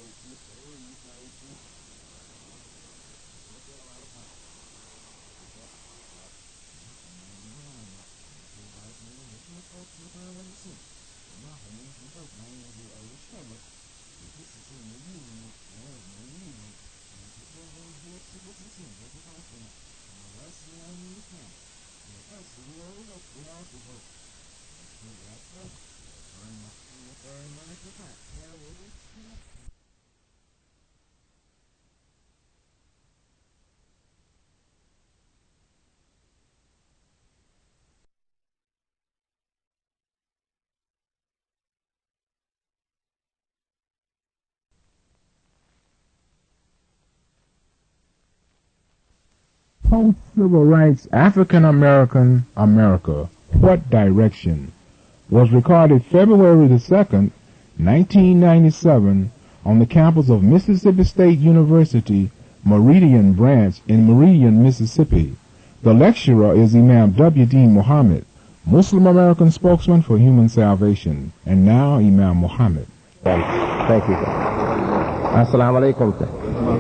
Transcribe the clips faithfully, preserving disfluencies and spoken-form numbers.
Post-Civil Rights African-American America, What Direction? Was recorded February the second, nineteen ninety-seven on the campus of Mississippi State University, Meridian Branch in Meridian, Mississippi. The lecturer is Imam W D Muhammad, Muslim American spokesman for human salvation. And now Imam Muhammad. Thank you. Assalamu alaikum.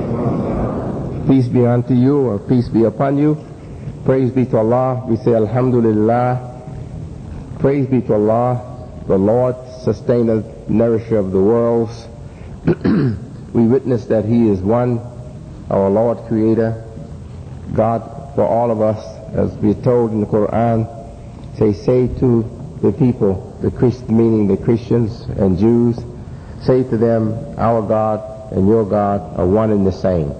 Peace be unto you, or peace be upon you. Praise be to Allah. We say Alhamdulillah. Praise be to Allah, the Lord, sustainer, nourisher of the worlds. We witness that He is one, our Lord, Creator, God for all of us, as we are told in the Quran. Say, say to the people, the Christ, meaning the Christians and Jews, say to them, our God and your God are one and the same.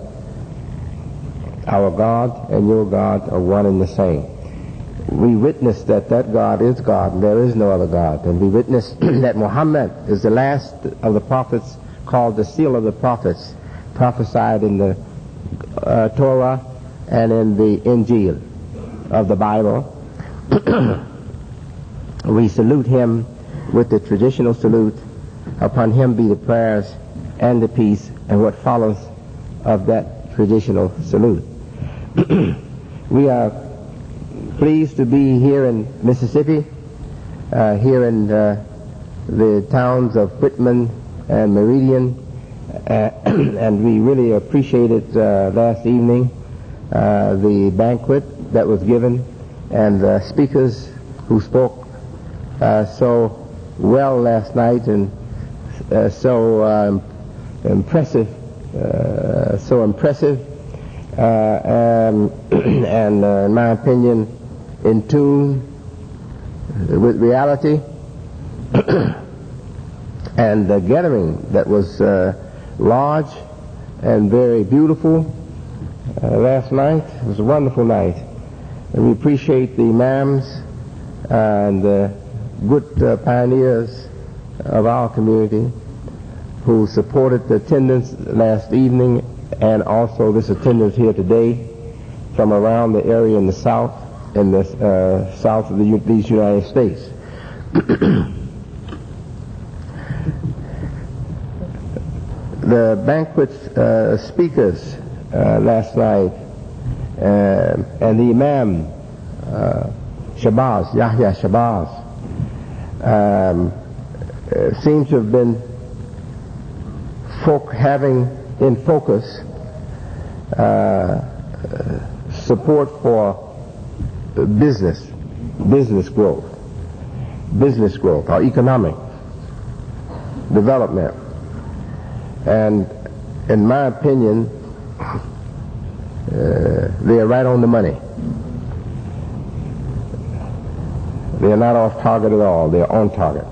Our God and your God are one and the same. We witness that that God is God and there is no other God. And we witness that Muhammad is the last of the prophets, called the seal of the prophets, prophesied in the uh, Torah and in the Injil of the Bible. We salute him with the traditional salute. Upon him be the prayers and the peace and what follows of that traditional salute. We are pleased to be here in Mississippi, uh, here in uh, the towns of Whitman and Meridian, uh, and we really appreciated uh, last evening uh, the banquet that was given and uh, speakers who spoke uh, so well last night and uh, so um, impressive, uh, so impressive. Uh, um, and uh, in my opinion, in tune with reality. And the gathering that was uh, large and very beautiful uh, last night. It was a wonderful night. And we appreciate the imams and the good uh, pioneers of our community who supported the attendance last evening and also this attendance here today from around the area in the south, in the uh, south of the, these United States. The banquet uh, speakers uh, last night uh, and the Imam uh, Shabazz, Yahya Shabazz, um, uh, seems to have been folk having in focus uh, support for business, business growth, business growth, or economic development. And in my opinion, uh, they are right on the money. They are not off target at all. They are on target.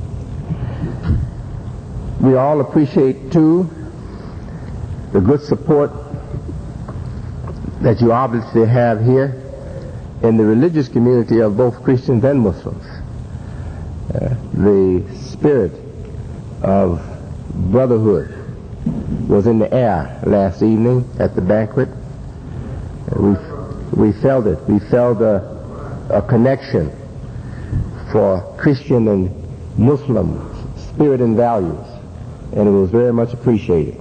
We all appreciate, too, the good support that you obviously have here in the religious community of both Christians and Muslims. Uh, the spirit of brotherhood was in the air last evening at the banquet. We we felt it. We felt a, a connection for Christian and Muslim spirit and values, and it was very much appreciated.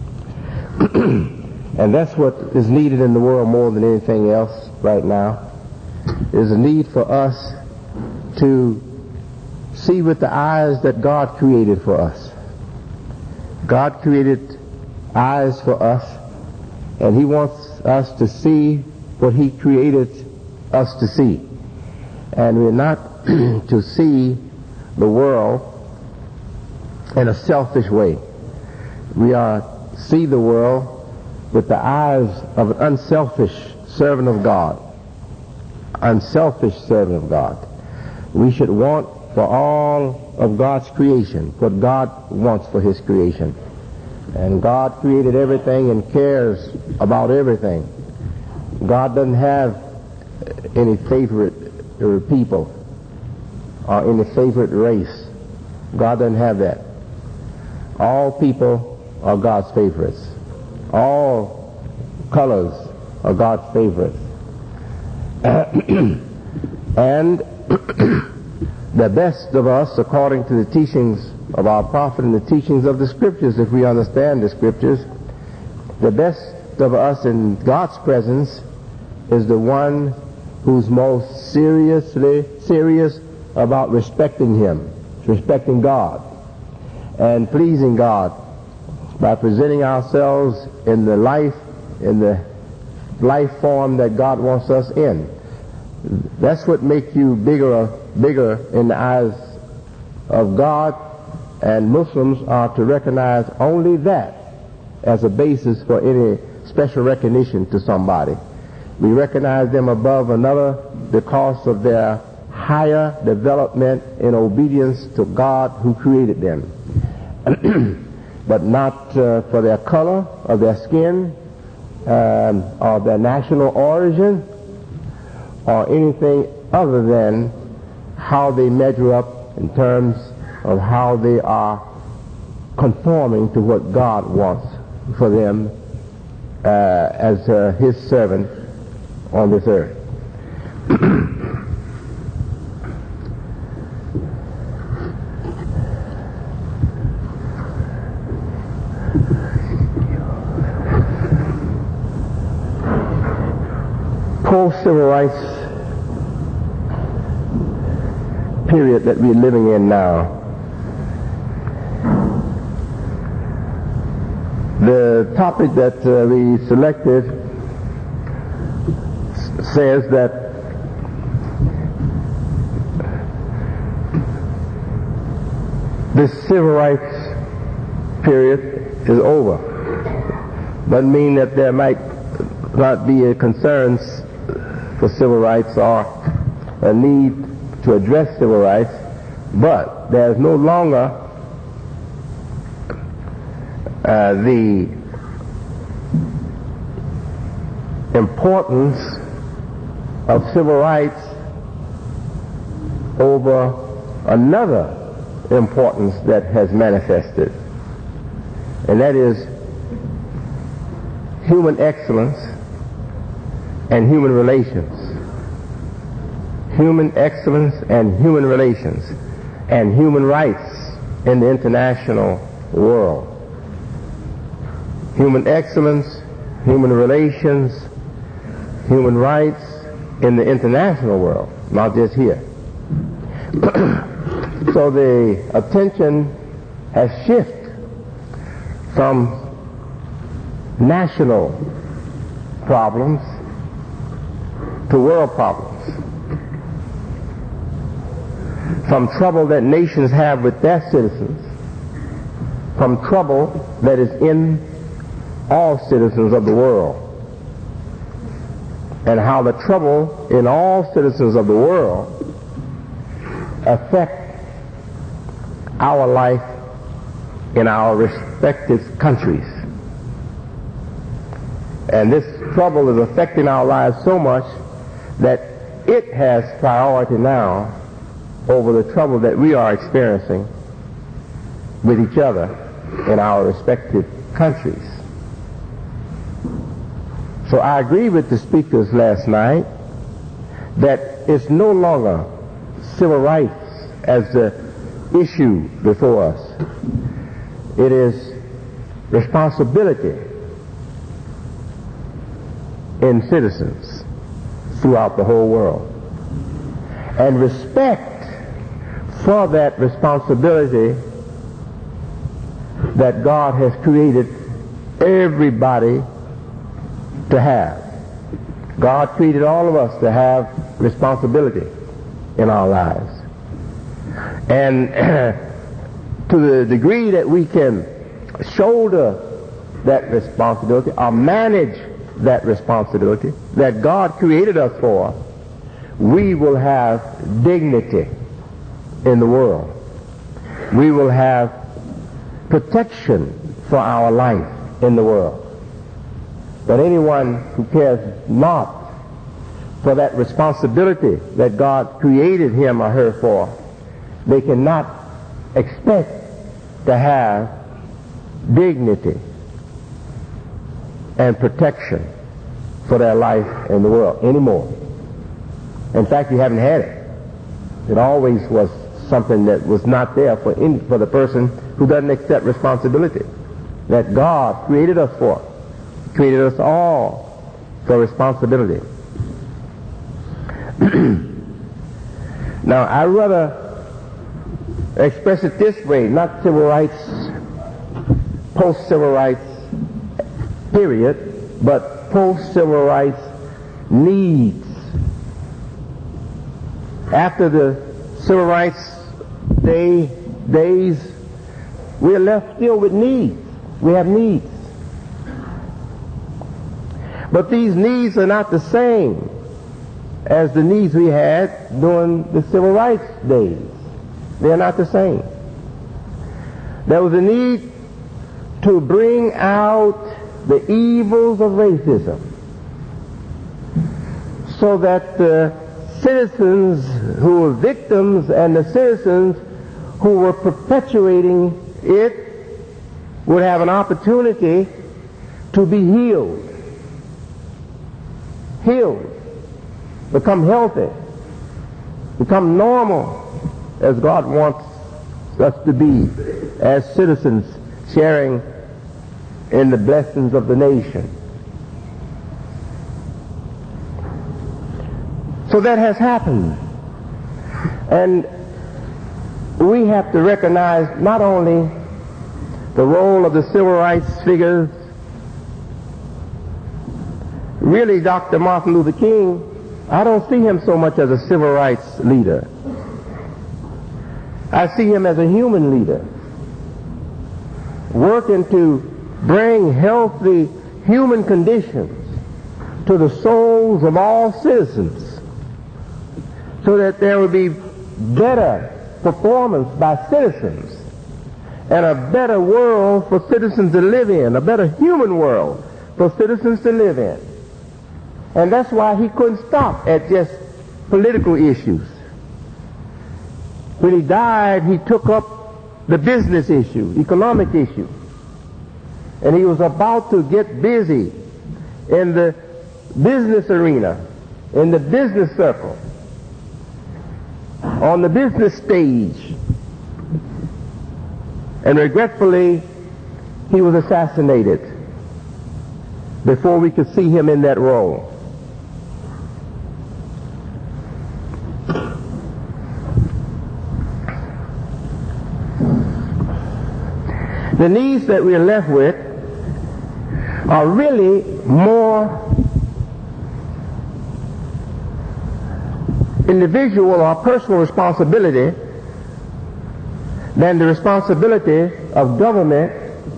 And that's what is needed in the world more than anything else right now. There's a need for us to see with the eyes that God created for us. God created eyes for us, and He wants us to see what He created us to see. And we're not to see the world in a selfish way. We are to see the world with the eyes of an unselfish servant of God. Unselfish servant of God. We should want for all of God's creation what God wants for His creation. And God created everything and cares about everything. God doesn't have any favorite people or any favorite race. God doesn't have that. All people are God's favorites. All colors are God's favorites. And the best of us, according to the teachings of our prophet and the teachings of the scriptures, if we understand the scriptures, the best of us in God's presence is the one who's most seriously serious about respecting Him, respecting God, and pleasing God by presenting ourselves in the life, in the life form that God wants us in. That's what makes you bigger, bigger in the eyes of God, and Muslims are to recognize only that as a basis for any special recognition to somebody. We recognize them above another because of their higher development in obedience to God who created them. But not uh, for their color or their skin um, or their national origin or anything other than how they measure up in terms of how they are conforming to what God wants for them uh, as uh, His servant on this earth. Post-civil rights period that we're living in now, the topic that uh, we selected s- says that this civil rights period is over. Doesn't mean that there might not be a concerns for civil rights or a need to address civil rights, but there's no longer uh, the importance of civil rights over another importance that has manifested, and that is human excellence and human relations. Human excellence and human relations and human rights in the international world. Human excellence, human relations, human rights in the international world, not just here. So the attention has shifted from national problems to world problems. From trouble that nations have with their citizens, from trouble that is in all citizens of the world, and how the trouble in all citizens of the world affect our life in our respective countries. And this trouble is affecting our lives so much that it has priority now over the trouble that we are experiencing with each other in our respective countries. So I agree with the speakers last night that it's no longer civil rights as the issue before us. It is responsibility in citizens throughout the whole world, and respect for that responsibility that God has created everybody to have. God created all of us to have responsibility in our lives. And to the degree that we can shoulder that responsibility or manage that responsibility that God created us for, we will have dignity in the world. We will have protection for our life in the world. But anyone who cares not for that responsibility that God created him or her for, they cannot expect to have dignity and protection for their life in the world anymore. In fact, you haven't had it. It always was something that was not there for any, for the person who doesn't accept responsibility that God created us for. Created us all for responsibility. Now, I'd rather express it this way, not civil rights, post-civil rights period, but post-civil rights needs. After the civil rights day, days, we're left still with needs. We have needs. But these needs are not the same as the needs we had during the civil rights days. They're not the same. There was a need to bring out the evils of racism so that the citizens who were victims and the citizens who were perpetuating it would have an opportunity to be healed. Healed. Become healthy. Become normal as God wants us to be as citizens sharing in the blessings of the nation. So that has happened. And we have to recognize not only the role of the civil rights figures. Really, Doctor Martin Luther King, I don't see him so much as a civil rights leader. I see him as a human leader, working to bring healthy human conditions to the souls of all citizens so that there will be better performance by citizens and a better world for citizens to live in, a better human world for citizens to live in. And that's why he couldn't stop at just political issues. When he died, he took up the business issue, economic issue. And he was about to get busy in the business arena, in the business circle, on the business stage. And regretfully, he was assassinated before we could see him in that role. The needs that we're left with are really more individual or personal responsibility than the responsibility of government,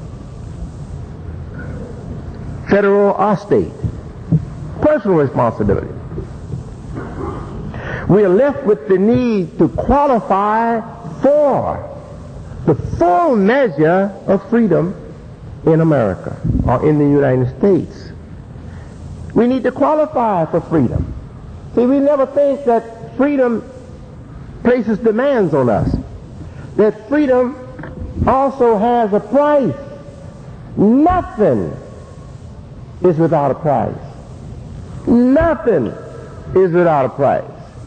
federal or state. Personal responsibility. We are left with the need to qualify for the full measure of freedom in America or in the United States. We need to qualify for freedom. See, we never think that freedom places demands on us. That freedom also has a price. Nothing is without a price. Nothing is without a price.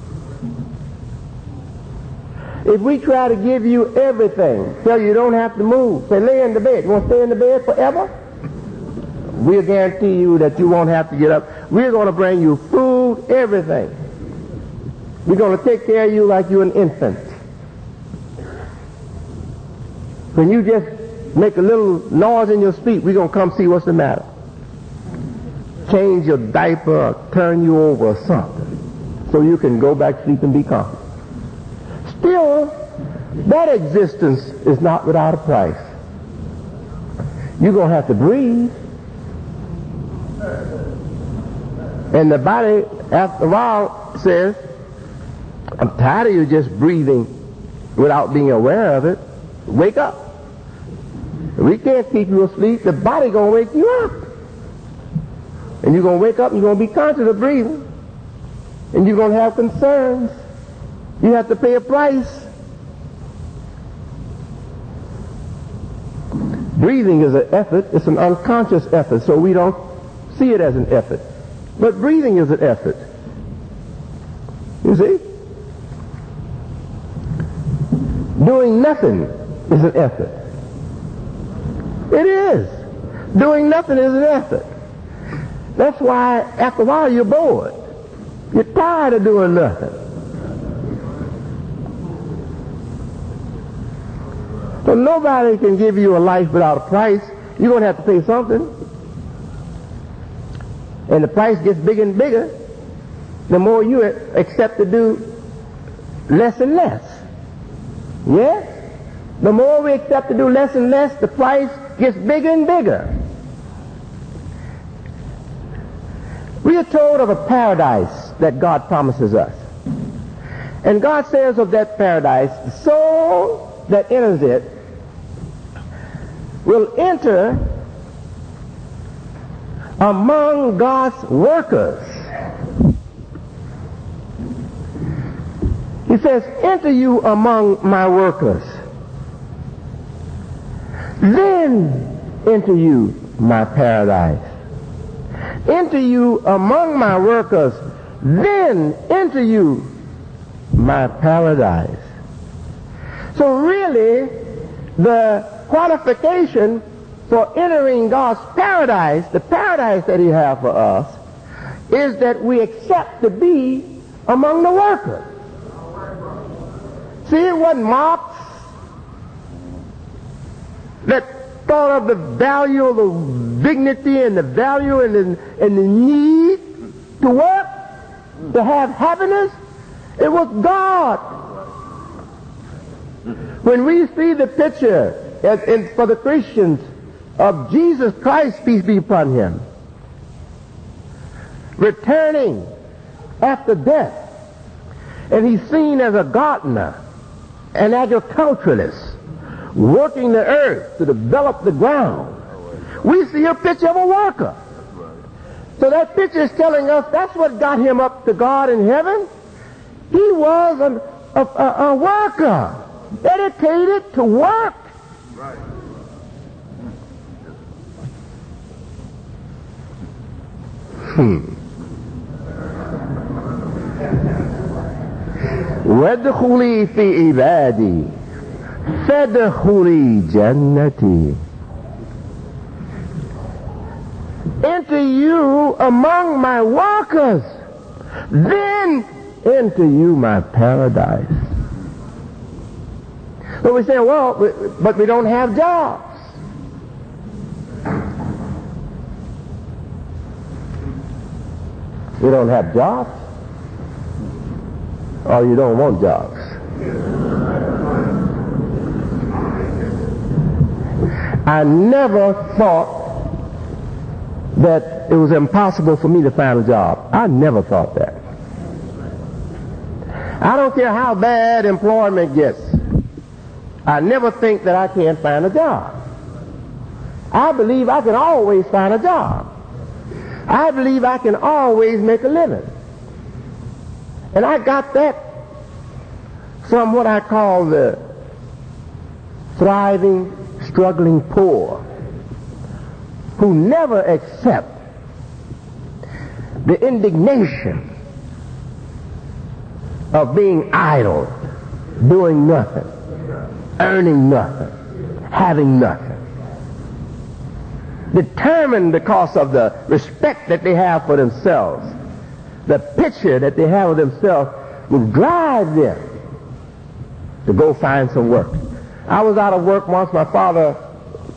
If we try to give you everything, tell you you don't have to move, say lay in the bed, you want to stay in the bed forever? We'll guarantee you that you won't have to get up. We're going to bring you food, everything. We're going to take care of you like you're an infant. When you just make a little noise in your speech, we're going to come see what's the matter. Change your diaper or turn you over or something so you can go back to sleep and be calm. Still, that existence is not without a price. You're going to have to breathe. And the body, after a while, says, I'm tired of you just breathing without being aware of it. Wake up. We can't keep you asleep. The body going to wake you up. And you're going to wake up and you're going to be conscious of breathing. And you're going to have concerns. You have to pay a price. Breathing is an effort. It's an unconscious effort, so we don't see it as an effort. But breathing is an effort. You see? Doing nothing is an effort. It is. Doing nothing is an effort. That's why after a while you're bored. You're tired of doing nothing. So nobody can give you a life without a price. You're going to have to pay something. And the price gets bigger and bigger the more you accept to do less and less. Yes? The more we accept to do less and less, the price gets bigger and bigger. We are told of a paradise that God promises us. And God says of that paradise, the soul that enters it will enter among God's workers. He says, enter you among my workers. Then enter you my paradise. Enter you among my workers. Then enter you my paradise. So really, the qualification for entering God's paradise, the paradise that he has for us, is that we accept to be among the workers. See, it wasn't Marx that thought of the value of the dignity and the value and the, and the need to work, to have happiness. It was God. When we see the picture and, and for the Christians of Jesus Christ, peace be upon him, returning after death, and he's seen as a gardener, an agriculturalist, working the earth to develop the ground. We see a picture of a worker. So that picture is telling us that's what got him up to God in heaven. He was an, a, a, a worker, dedicated to work. Right. Hmm. وادخلي في عبادي فادخلي جنتي. Enter you among my workers, then enter you my paradise. But we say, well, but we don't have jobs. We don't have jobs? Or you don't want jobs? I never thought that it was impossible for me to find a job. I never thought that. I don't care how bad employment gets. I never think that I can't find a job. I believe I can always find a job. I believe I can always make a living. And I got that from what I call the thriving, struggling poor, who never accept the indignation of being idle, doing nothing, earning nothing, having nothing. Determined because of the respect that they have for themselves, the picture that they have of themselves will drive them to go find some work. I was out of work once. My father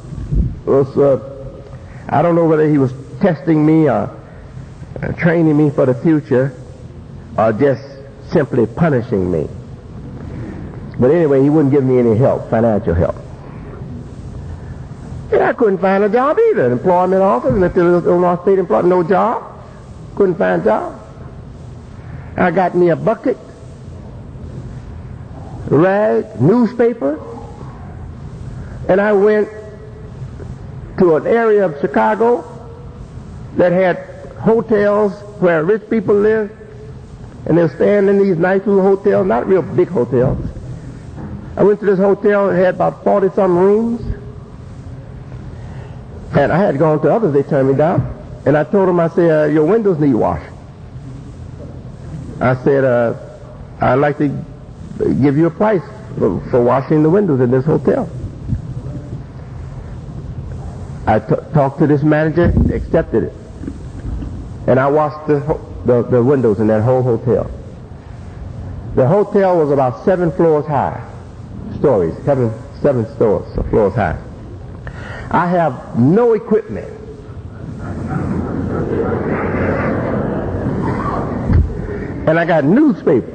was, uh, I don't know whether he was testing me or uh, training me for the future or just simply punishing me. But anyway, he wouldn't give me any help, financial help. And I couldn't find a job either. Employment office, and if there was Illinois State employment, no job. Couldn't find a job. I got me a bucket, rag, newspaper, and I went to an area of Chicago that had hotels where rich people lived, and they were staying in these nice little hotels, not real big hotels. I went to this hotel, it had about forty-some rooms, and I had gone to others, they turned me down. And I told them, I said, uh, your windows need washing. I said, uh, I'd like to give you a price for, for washing the windows in this hotel. I t- talked to this manager, accepted it. And I washed the, ho- the, the windows in that whole hotel. The hotel was about seven floors high, stories, seven, seven stores, so floors high. I have no equipment. And I got newspaper.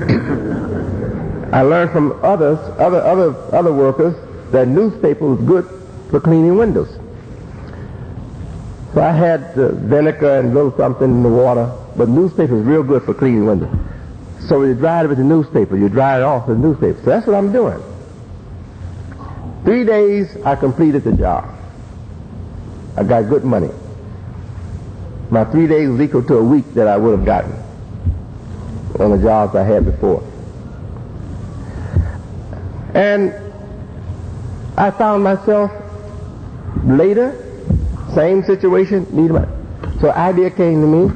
I learned from others, other other other workers, that newspaper was good for cleaning windows. So I had uh, vinegar and a little something in the water, but newspaper is real good for cleaning windows. So you dry it with the newspaper, you dry it off with the newspaper. So that's what I'm doing. Three days I completed the job. I got good money. My three days was equal to a week that I would have gotten on the jobs I had before. And I found myself later, same situation, need money. So idea came to me,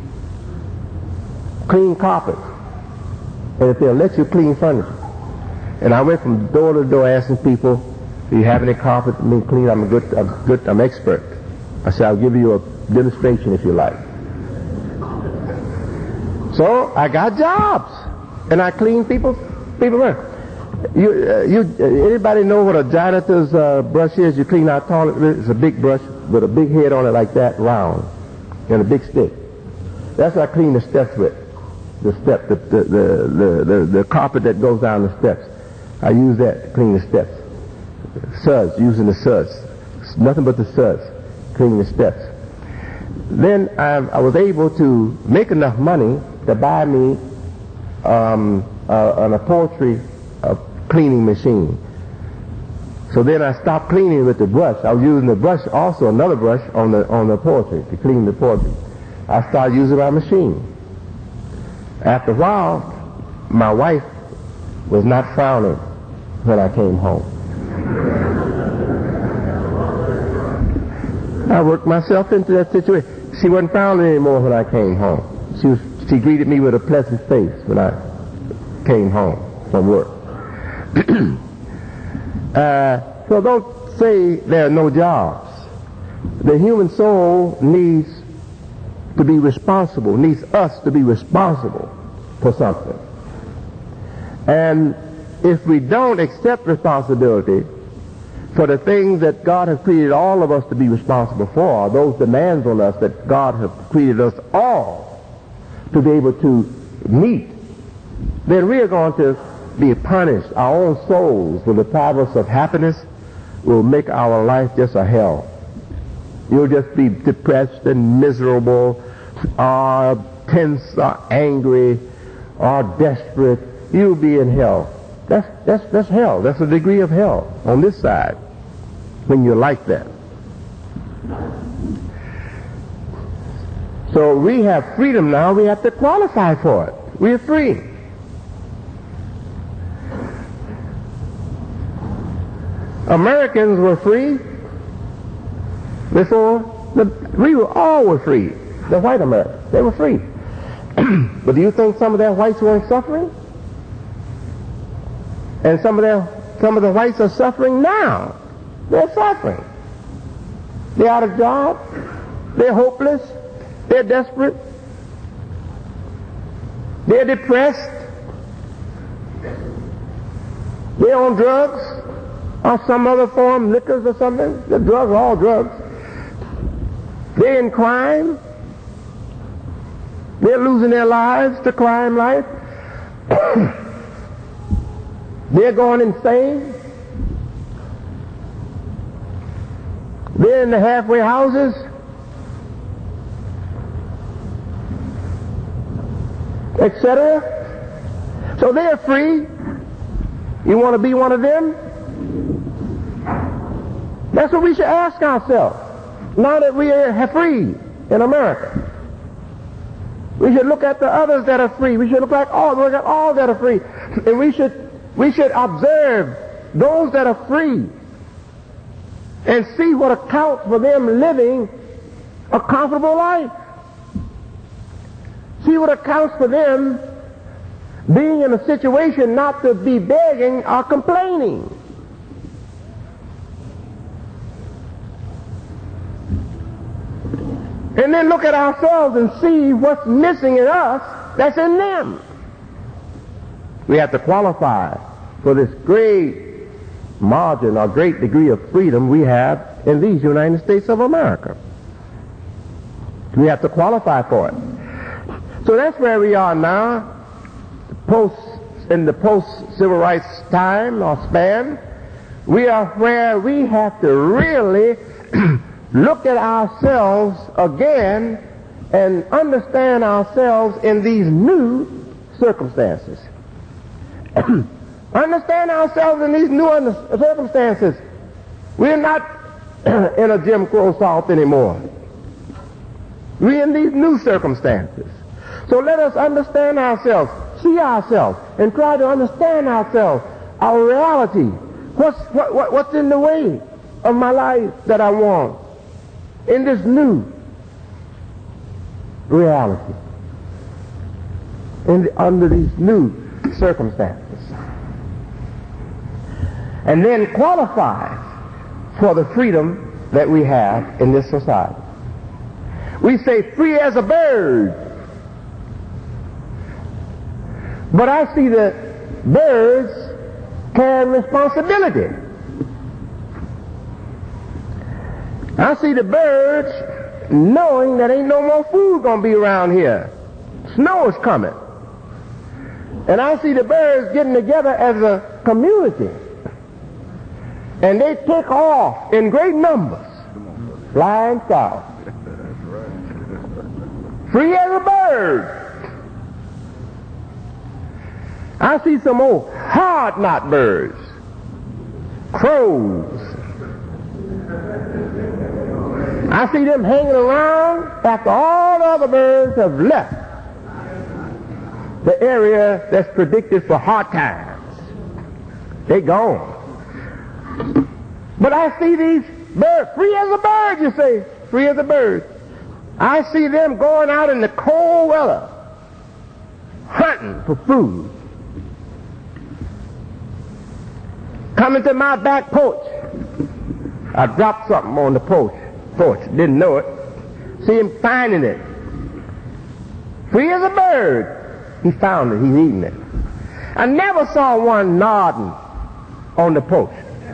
clean carpet. And if they'll let you clean furniture. And I went from door to door asking people, do you have any carpet for me to clean? I'm a good, I'm good, I'm expert. I said, I'll give you a demonstration if you like. So I got jobs, and I clean people, people work. You, uh, you, uh, anybody know what a janitor's uh, brush is? You clean out toilet with? It's a big brush with a big head on it like that, round, and a big stick. That's what I clean the steps with. The step, the the the the, the, the carpet that goes down the steps. I use that to clean the steps. Suds, using the suds. Nothing but the suds, cleaning the steps. Then I, I was able to make enough money to buy me um, uh, an upholstery uh, cleaning machine. So then I stopped cleaning with the brush. I was using the brush, also another brush on the on the upholstery to clean the upholstery. I started using my machine. After a while, my wife was not frowning when I came home. I worked myself into that situation. She wasn't frowning anymore when I came home. She was, she greeted me with a pleasant face when I came home from work. uh, so don't say there are no jobs. The human soul needs to be responsible, needs us to be responsible for something. And if we don't accept responsibility for the things that God has created all of us to be responsible for, those demands on us that God has created us all to be able to meet, then we are going to be punished. Our own souls will deprive us of happiness, will make our life just a hell. You'll just be depressed and miserable, or tense, or angry, or desperate. You'll be in hell. That's, that's, that's hell. That's a degree of hell on this side when you're like that. So we have freedom now. We have to qualify for it. We're free. Americans were free before. The, we were all were free. The white Americans, they were free. But do you think some of their whites weren't suffering? And some of their some of the whites are suffering now. They're suffering. They're out of job. They're hopeless. They're desperate. They're depressed. They're on drugs. or some other form, liquors or something. The drugs, all drugs. They're in crime. They're losing their lives to crime life. They're going insane. They're in the halfway houses. Etc. So they're free. You want to be one of them? That's what we should ask ourselves. Now that we are free in America, we should look at the others that are free. We should look at all, look at all that are free, and we should we should observe those that are free and see what accounts for them living a comfortable life. See what accounts for them being in a situation not to be begging or complaining. And then look at ourselves and see what's missing in us that's in them. We have to qualify for this great margin or great degree of freedom we have in these United States of America. We have to qualify for it. So that's where we are now, post in the post-civil rights time or span. We are where we have to really look at ourselves again and understand ourselves in these new circumstances. Understand ourselves in these new circumstances. We're not in a Jim Crow South anymore. We're in these new circumstances. So let us understand ourselves, see ourselves, and try to understand ourselves, our reality. What's, what, what, what's in the way of my life that I want in this new reality, in the, under these new circumstances. And then qualify for the freedom that we have in this society. We say free as a bird. But I see that birds carry responsibility. I see the birds knowing that ain't no more food gonna be around here. Snow is coming. And I see the birds getting together as a community. And they take off in great numbers, flying south. Free as a bird. I see some old hard-knot birds, crows. I see them hanging around after all the other birds have left the area that's predicted for hard times. They gone. But I see these birds, free as a bird, you say, free as a bird. I see them going out in the cold weather, hunting for food. Coming to my back porch. I dropped something on the porch. Porch. Didn't know it. See him finding it. Free as a bird. He found it. He's eating it. I never saw one nodding on the porch.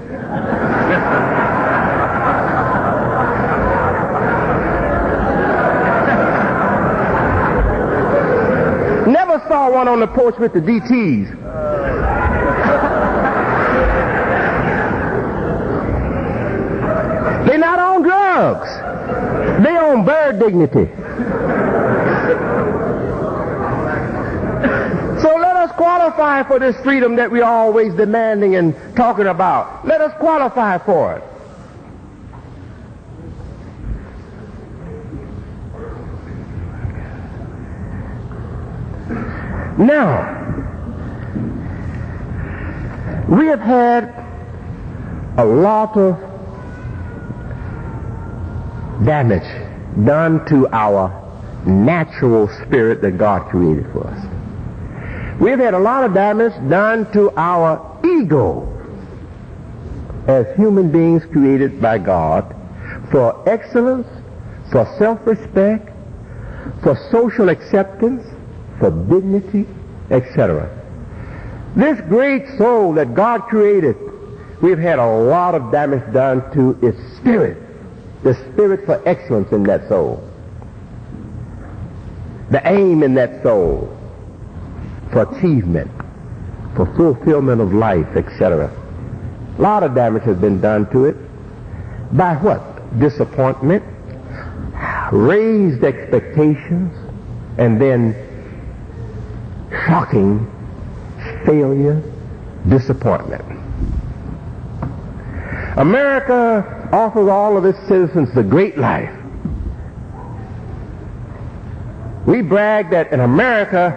Never saw one on the porch with the D Ts. They're not on drugs. They on bird dignity. So let us qualify for this freedom that we're always demanding and talking about. Let us qualify for it. Now, we have had a lot of damage done to our natural spirit that God created for us. We've had a lot of damage done to our ego as human beings created by God for excellence, for self-respect, for social acceptance, for dignity, et cetera. This great soul that God created we've had a lot of damage done to its spirit, the spirit for excellence in that soul, the aim in that soul for achievement, for fulfillment of life, et cetera. A lot of damage has been done to it. By what? Disappointment, raised expectations, and then shocking failure, disappointment. America offers all of its citizens the great life. We brag that in America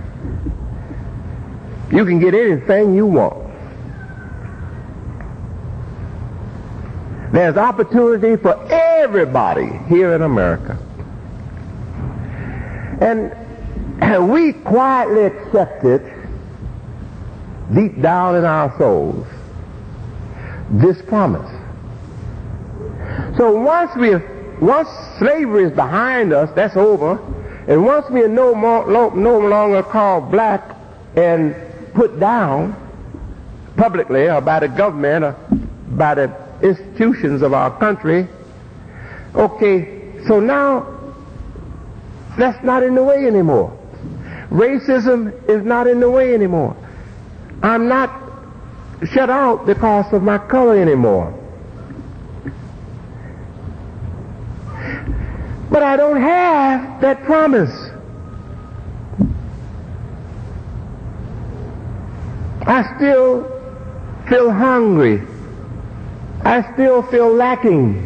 you can get anything you want. There's opportunity for everybody here in America. And, and we quietly accepted deep down in our souls this promise. So once we, once slavery is behind us, that's over, and once we are no more, no longer called black and put down publicly or by the government or by the institutions of our country, okay, so now that's not in the way anymore. Racism is not in the way anymore. I'm not shut out because of my color anymore. But I don't have that promise. I still feel hungry. I still feel lacking.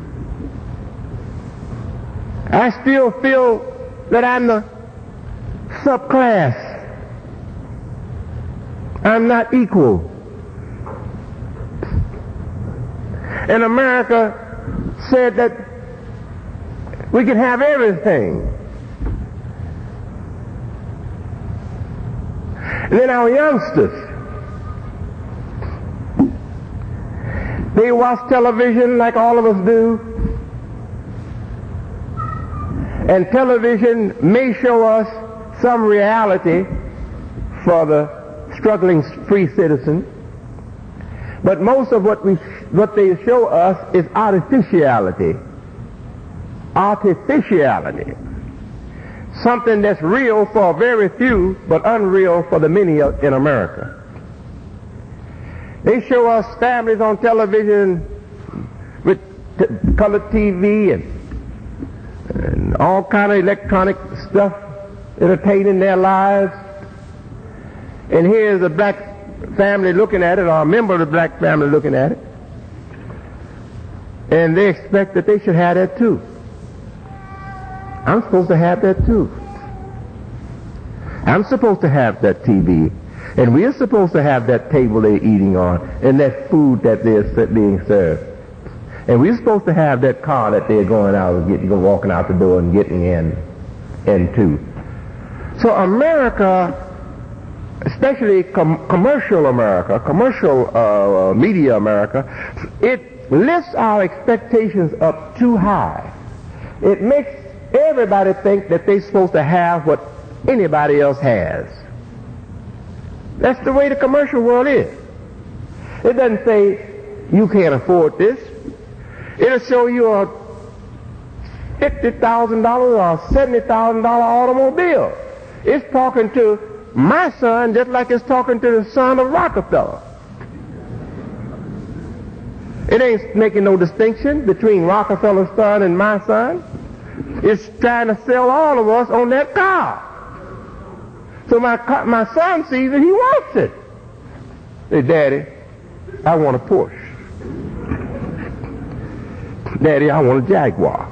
I still feel that I'm the subclass. I'm not equal. And America said that we can have everything. And then our youngsters, they watch television like all of us do. And television may show us some reality for the struggling free citizen. But most of what we, what they show us is artificiality. Artificiality. Something that's real for very few, but unreal for the many in America. They show us families on television with t- color T V and, and all kind of electronic stuff entertaining their lives. And here's a black family looking at it, or a member of the black family looking at it. And they expect that they should have that too. I'm supposed to have that too. I'm supposed to have that T V. And we're supposed to have that table they're eating on, and that food that they're being served. And we're supposed to have that car that they're going out and getting, walking out the door and getting in, into. So America, especially com- commercial America, commercial uh, media America, it lifts our expectations up too high. It makes everybody think that they're supposed to have what anybody else has. That's the way the commercial world is. It doesn't say you can't afford this. It'll show you a fifty thousand dollars or seventy thousand dollars automobile. It's talking to my son just like it's talking to the son of Rockefeller. It ain't making no distinction between Rockefeller's son and my son. It's trying to sell all of us on that car. So my my son sees it, he wants it. Say, Daddy, I want a Porsche. Daddy, I want a Jaguar.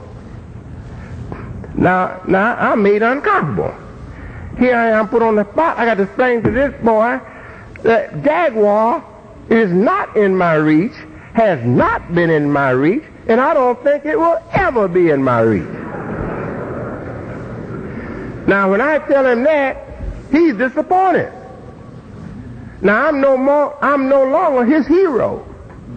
Now, now I'm made uncomfortable. Here I am put on the spot. I got to explain to this boy that Jaguar is not in my reach, has not been in my reach, and I don't think it will ever be in my reach. Now, when I tell him that, he's disappointed. Now I'm no more, I'm no longer his hero.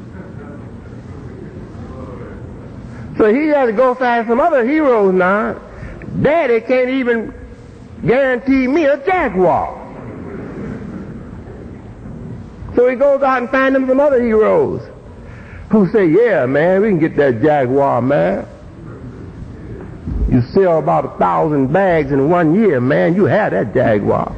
So he has to go find some other heroes now. Daddy can't even guarantee me a Jaguar. So he goes out and finds him some other heroes who say, yeah, man, we can get that Jaguar, man. You sell about a thousand bags in one year, man, you have that Jaguar.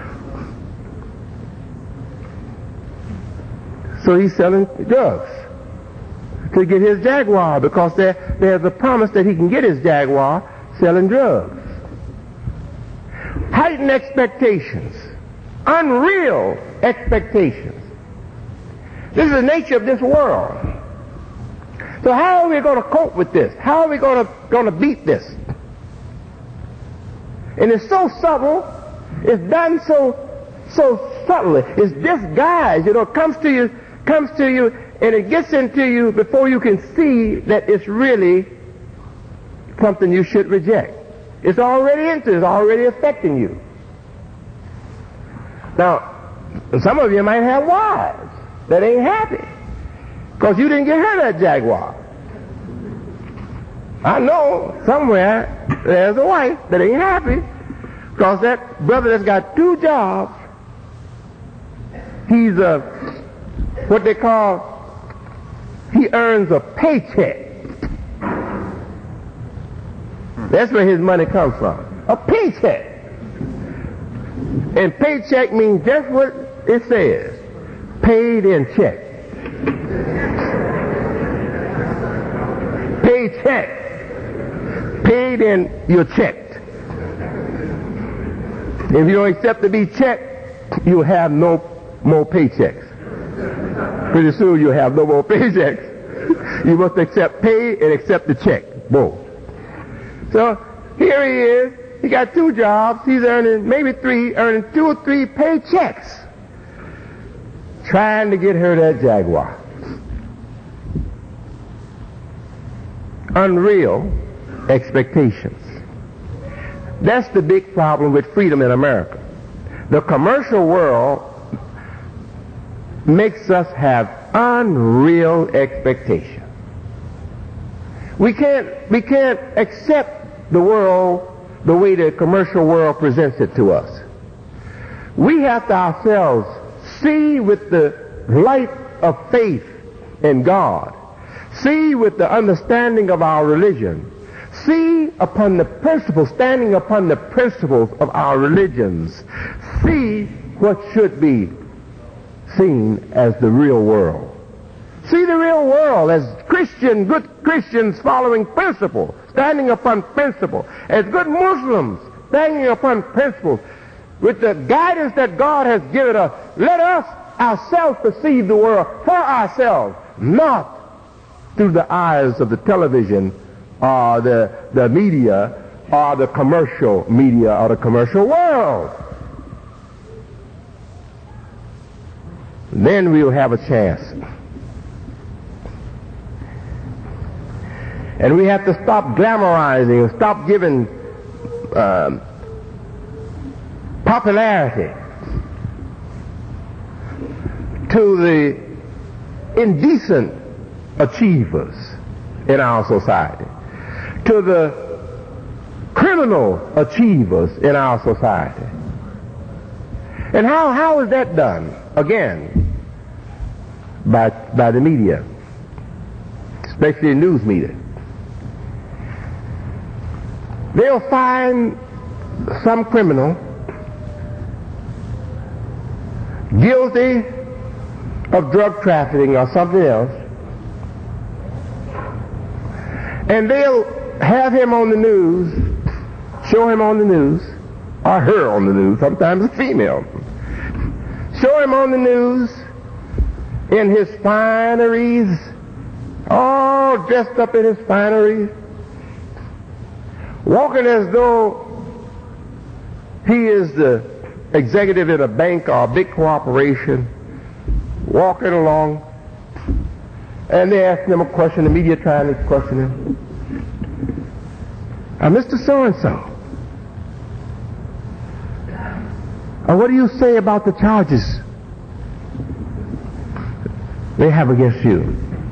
So he's selling drugs to get his Jaguar, because there, there's a promise that he can get his Jaguar selling drugs. Heightened expectations. Unreal expectations. This is the nature of this world. So how are we going to cope with this? How are we going to, going to beat this? And it's so subtle. It's done so, so subtly. It's disguised. You know, it comes to you, comes to you, and it gets into you before you can see that it's really something you should reject. It's already into you. It's already affecting you. Now, some of you might have wives that ain't happy because you didn't get her that Jaguar. I know somewhere there's a wife that ain't happy because that brother that's got two jobs, he's a, what they call, he earns a paycheck. That's where his money comes from. A paycheck. And paycheck means just what it says. Paid in check. Paycheck. Paid in your check. If you don't accept to be checked, you'll have no more paychecks. Pretty soon you'll have no more paychecks. You must accept pay and accept the check. Both. So here he is. He got two jobs. He's earning maybe three, earning two or three paychecks, trying to get her that Jaguar. Unreal expectations. That's the big problem with freedom in America. The commercial world makes us have unreal expectations. We can't, we can't accept the world the way the commercial world presents it to us. We have to ourselves see with the light of faith in God, see with the understanding of our religion, see upon the principles, standing upon the principles of our religions, see what should be seen as the real world. See the real world as Christian, good Christians following principle, standing upon principle, as good Muslims standing upon principles, with the guidance that God has given us. Let us ourselves perceive the world for ourselves, not through the eyes of the television or the, the media or the commercial media or the commercial world. Then we'll have a chance. And we have to stop glamorizing and stop giving um, popularity to the indecent achievers in our society, to the criminal achievers in our society. And how, how is that done? Again, by, by the media, especially news media. They'll find some criminal guilty of drug trafficking or something else, and they'll have him on the news, show him on the news, or her on the news, sometimes a female, show him on the news in his fineries, all dressed up in his fineries, walking as though he is the executive in a bank or a big corporation, walking along, and they ask him a question, the media trying to question him. Uh, Mister So-and-so, uh, what do you say about the charges they have against you?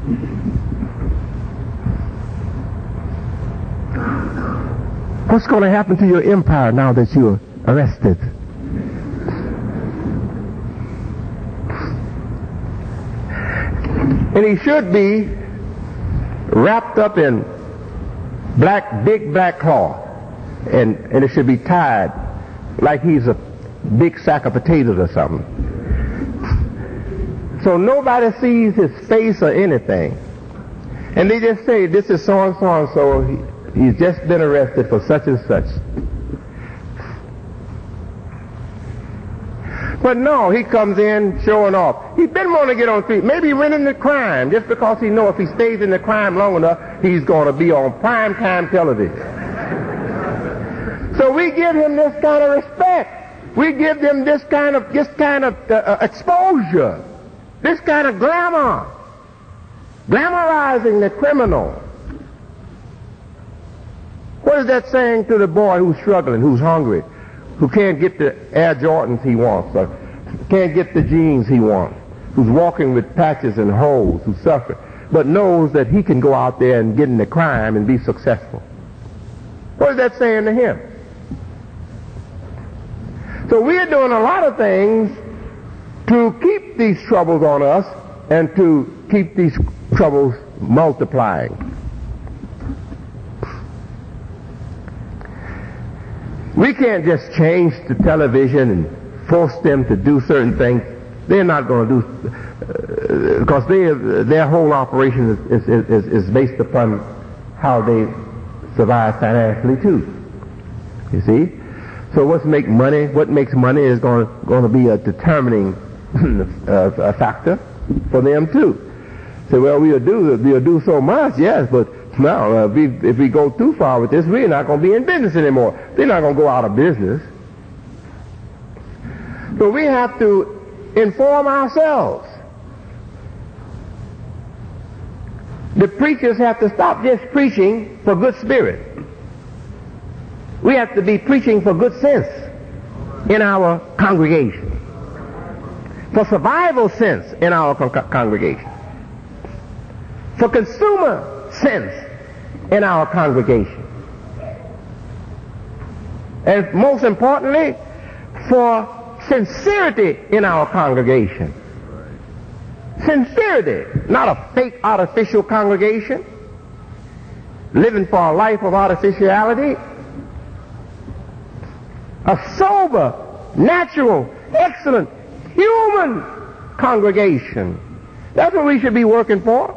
What's going to happen to your empire now that you're arrested? And he should be wrapped up in black, big black cloth. And, and it should be tied like he's a big sack of potatoes or something. So nobody sees his face or anything. And they just say, this is so and so and so. He, he's just been arrested for such and such. But no, he comes in showing off. He's been wanting to get on the street. Maybe he went into crime just because he knows if he stays in the crime long enough, he's going to be on prime time television. So we give him this kind of respect. We give them this kind of this kind of uh, uh, exposure, this kind of glamour, glamorizing the criminal. What is that saying to the boy who's struggling, who's hungry, who can't get the Air Jordans he wants, or can't get the jeans he wants, who's walking with patches and holes, who's suffering, but knows that he can go out there and get into crime and be successful? What is that saying to him? So we are doing a lot of things to keep these troubles on us and to keep these troubles multiplying. We can't just change the television and force them to do certain things. They're not going to do, uh, because they, their whole operation is, is, is, is based upon how they survive financially too. You see? So what's make money? What makes money is going to, going to be a determining uh, a factor for them too. Say, well, we'll do we'll do so much, yes, but now uh, if, we, if we go too far with this, we're not going to be in business anymore. They're not going to go out of business. So we have to inform ourselves. The preachers have to stop just preaching for good spirit. We have to be preaching for good sense in our congregation, for survival sense in our con- congregation, for consumer sense in our congregation, and most importantly, for sincerity in our congregation. Sincerity, not a fake artificial congregation, living for a life of artificiality. A sober, natural, excellent, human congregation. That's what we should be working for.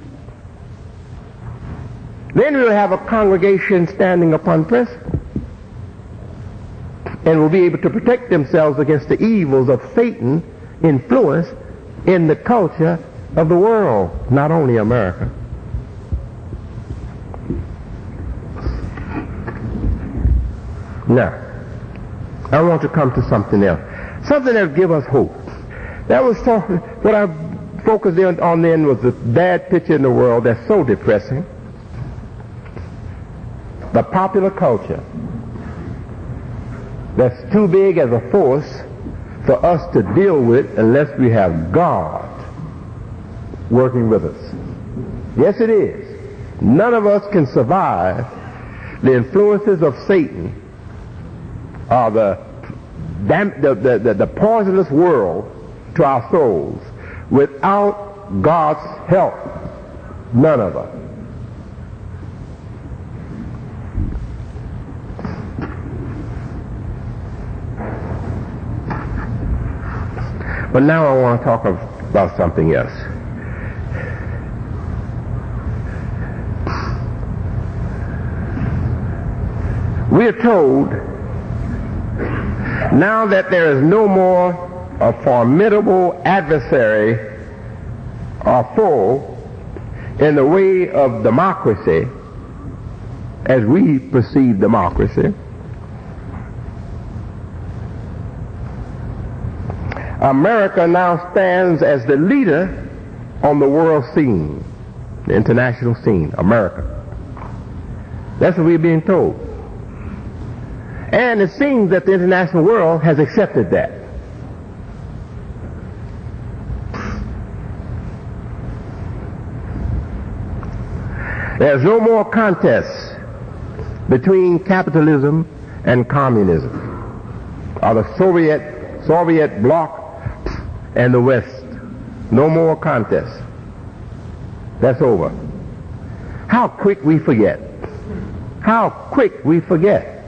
Then we'll have a congregation standing upon principle, and will be able to protect themselves against the evils of Satan's influence in the culture of the world, not only America. Now, I want to come to something else, something that will give us hope. That was so, what I focused on then was the bad picture in the world that's so depressing. The popular culture that's too big as a force for us to deal with unless we have God working with us. Yes, it is. None of us can survive the influences of Satan or the, the, the, the, the poisonous world to our souls without God's help. None of us. But now I want to talk about something else. We are told now that there is no more a formidable adversary or foe in the way of democracy as we perceive democracy. America now stands as the leader on the world scene, the international scene, America. That's what we're being told. And it seems that the international world has accepted that. There's no more contest between capitalism and communism, or the Soviet Soviet bloc and the West. No more contest. That's over. How quick we forget. How quick we forget.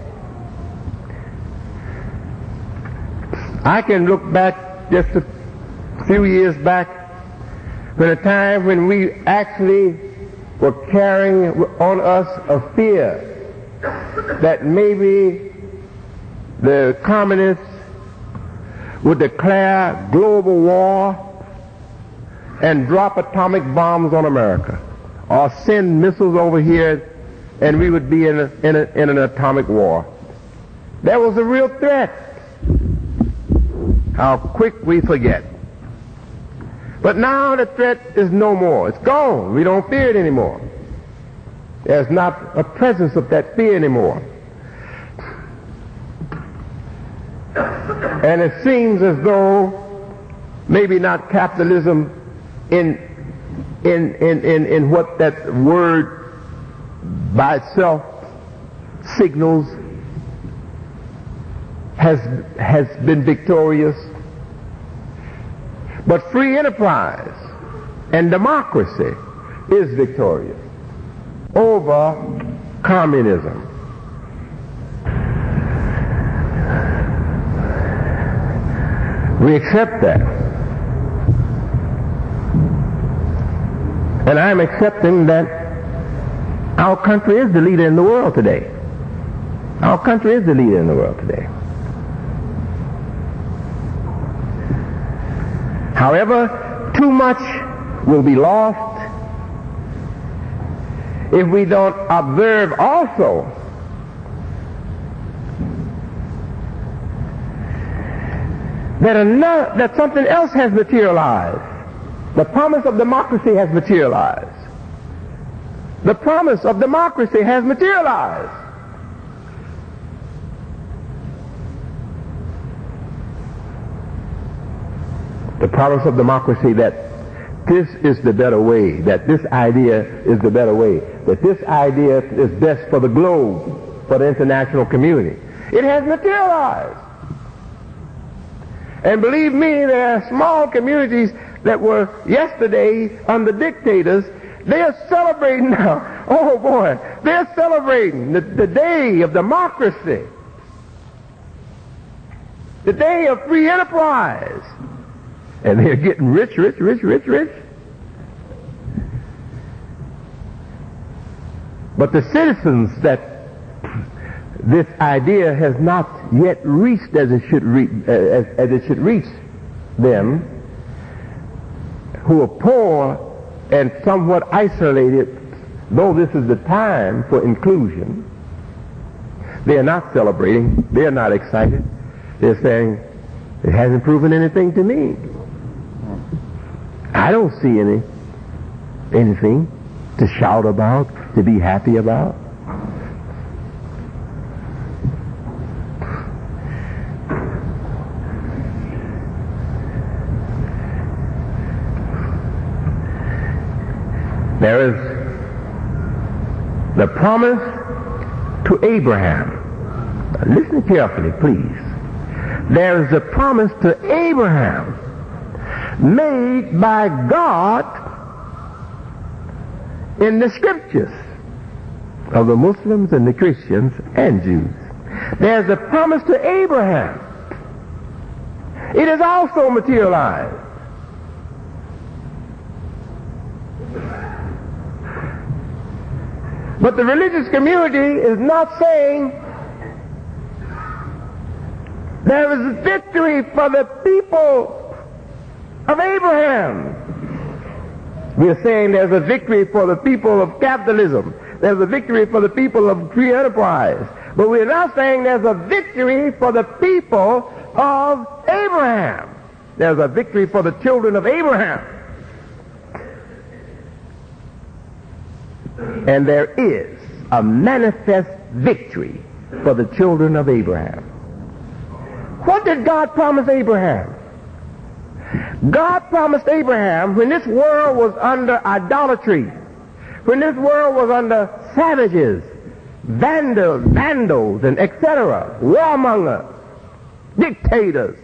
I can look back just a few years back when a time when we actually were carrying on us a fear that maybe the communists would declare global war and drop atomic bombs on America, or send missiles over here and we would be in, a, in, a, in an atomic war. That was a real threat. How quick we forget. But now the threat is no more. It's gone. We don't fear it anymore. There's not a presence of that fear anymore. And it seems as though maybe not capitalism in in in in, in what that word by itself signals has has been victorious, but free enterprise and democracy is victorious over communism. We accept that. And I'm accepting that our country is the leader in the world today. Our country is the leader in the world today. However, too much will be lost if we don't observe also that another, that something else has materialized. The promise of democracy has materialized. The promise of democracy has materialized. The promise of democracy that this is the better way, that this idea is the better way, that this idea is best for the globe, for the international community. It has materialized. And believe me, there are small communities that were yesterday under dictators. They are celebrating now. Oh boy, they're celebrating the, the day of democracy, the day of free enterprise. And they're getting rich, rich, rich, rich, rich. But the citizens that this idea has not yet reached as it should re- as, as it should reach them, who are poor and somewhat isolated, though this is the time for inclusion, they are not celebrating. They are not excited. They're saying, it hasn't proven anything to me. I don't see any anything to shout about, to be happy about. There is the promise to Abraham. Now listen carefully, please. There is a promise to Abraham made by God in the scriptures of the Muslims and the Christians and Jews. There's a promise to Abraham. It is also materialized. But the religious community is not saying there is a victory for the people of Abraham. We're saying there's a victory for the people of capitalism. There's a victory for the people of free enterprise. But we're not saying there's a victory for the people of Abraham. There's a victory for the children of Abraham. And there is a manifest victory for the children of Abraham. What did God promise Abraham? God promised Abraham, when this world was under idolatry, when this world was under savages, vandals, vandals, and et cetera, warmongers, dictators,